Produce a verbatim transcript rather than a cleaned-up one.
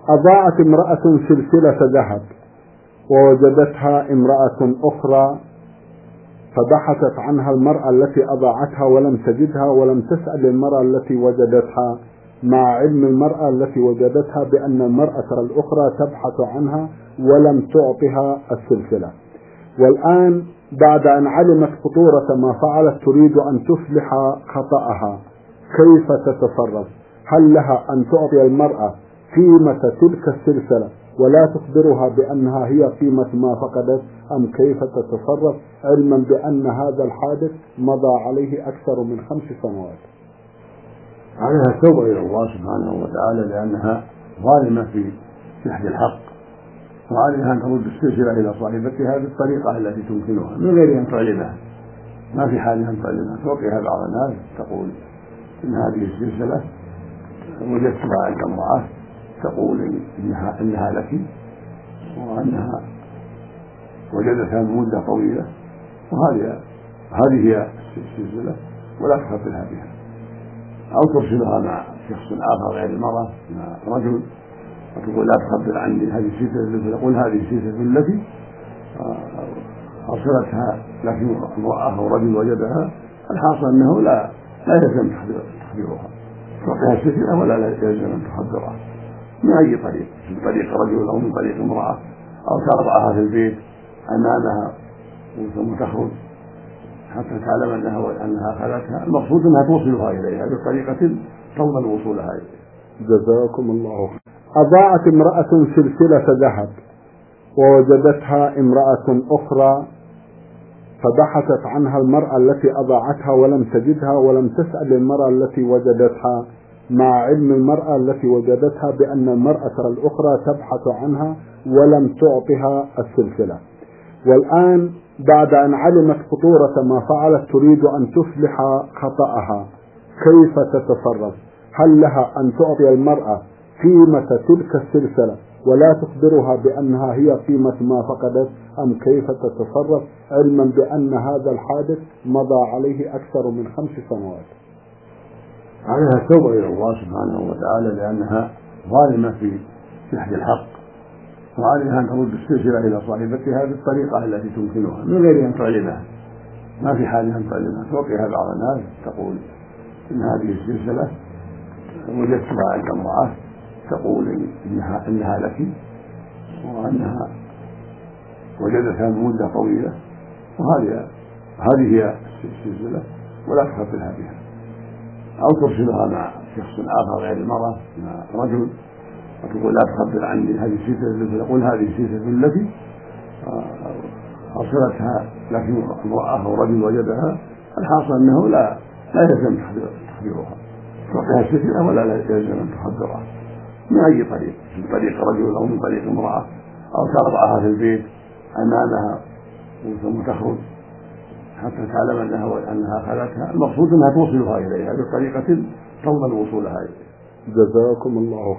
أضاعت امرأة سلسلة ذهب ووجدتها امرأة أخرى، فبحثت عنها المرأة التي أضاعتها ولم تجدها، ولم تسأل المرأة التي وجدتها، مع علم المرأة التي وجدتها بأن المرأة الأخرى تبحث عنها ولم تعطها السلسلة. والآن بعد أن علمت خطورة ما فعلت تريد أن تصلح خطأها، كيف تتصرف؟ هل لها أن تعطي المرأة قيمة تلك السلسلة ولا تخبرها بأنها هي قيمة ما فقدت، أم كيف تتصرف علما بأن هذا الحادث مضى عليه أكثر من خمس سنوات؟ عليها التوبة إلى الله سبحانه وتعالى لأنها ظالمة في جحد الحق، وعليها أن ترد السلسلة إلى صاحبتها بالطريقة التي تمكنها من غير أن تعلمها. ما في حال أن تعلمها، توقيها بعض الناس تقول إن هذه السلسلة وجدتها عند امرأة تقول إنها, إنها لك، وأنها وجدتها من مدة طويلة، وهذه هذه هي السلسلة ولا تخبرها بها، أو ترسلها مع شخص آخر غير المرأة مع رجل وتقول لا تخبر عني هذه السلسلة، تقول هذه السلسلة التي أرسلتها لكن امرأة أو رجل وجدها. الحاصل أنه لا لا يلزم تخبيرها، تعطيها السلسلة ولا يلزم أن تخبرها من أي طريق، من طريق رجل أو من طريق امرأة، أو تضعها في البيت أمامها ثم تخرج حتى تعلم أنها أنها أخذتها. المقصود أنها توصلها إليها بطريقة تضمن وصولها إليها. جزاكم الله خير. أضاعت امرأة سلسلة ذهب ووجدتها امرأة أخرى، فبحثت عنها المرأة التي أضاعتها ولم تجدها، ولم تسأل المرأة التي وجدتها، مع علم المرأة التي وجدتها بأن المرأة الأخرى تبحث عنها ولم تعطها السلسلة. والآن بعد أن علمت خطورة ما فعلت تريد أن تصلح خطأها، كيف تتصرف؟ هل لها أن تعطي المرأة قيمة تلك السلسلة ولا تخبرها بأنها هي قيمة ما فقدت، أم كيف تتصرف علما بأن هذا الحادث مضى عليه أكثر من خمس سنوات؟ عليها التوبة إلى الله سبحانه وتعالى لأنها ظالمة في جحد الحق، وعليها أن ترد السلسلة إلى صاحبتها بالطريقة التي تمكنها من غير أن تعلمها. ما في حال أن تعلمها، توقيها بعض الناس تقول إن هذه السلسلة وجدتها عند امرأة تقول إنها, إنها لك، وأنها وجدتها من مدة طويلة، وهذه هذه هي السلسلة ولا تخبرها بها، أو ترسلها مع شخص آخر غير المرأة مع رجل وتقول لا تخبر عني هذه السلسلة، تقول هذه السلسلة التي أرسلتها لكن امرأة أو رجل وجدها. الحاصل أنه لا لا يلزم تخبيرها، تعطيها السلسلة ولا يلزم أن تخبرها من أي طريق، من طريق رجل أو من طريق امرأة، أو تضعها في البيت أمامها ثم تخرج حتى تعلم أنها أنها أخذتها. المقصود أنها توصلها إليها بطريقة تضمن وصولها إليها. جزاكم الله